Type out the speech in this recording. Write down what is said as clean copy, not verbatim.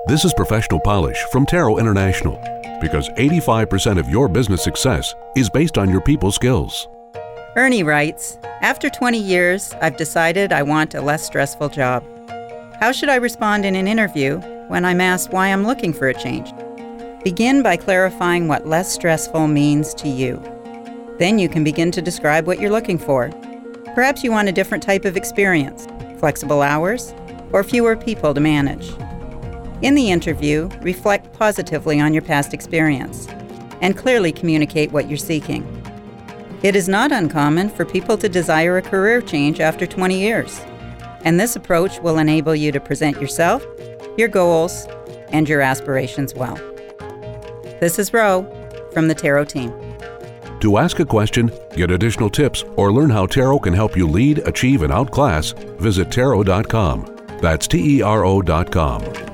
This is Professional Polish from Tarot International, because 85% of your business success is based on your people skills. Ernie writes, after 20 years, I've decided I want a less stressful job. How should I respond in an interview when I'm asked why I'm looking for a change? Begin by clarifying what less stressful means to you. Then you can begin to describe what you're looking for. Perhaps you want a different type of experience, flexible hours, or fewer people to manage. In the interview, reflect positively on your past experience and clearly communicate what you're seeking. It is not uncommon for people to desire a career change after 20 years, and this approach will enable you to present yourself, your goals, and your aspirations well. This is Ro from the Tarot team. To ask a question, get additional tips, or learn how Tarot can help you lead, achieve, and outclass, visit Tarot.com. That's TERO.com.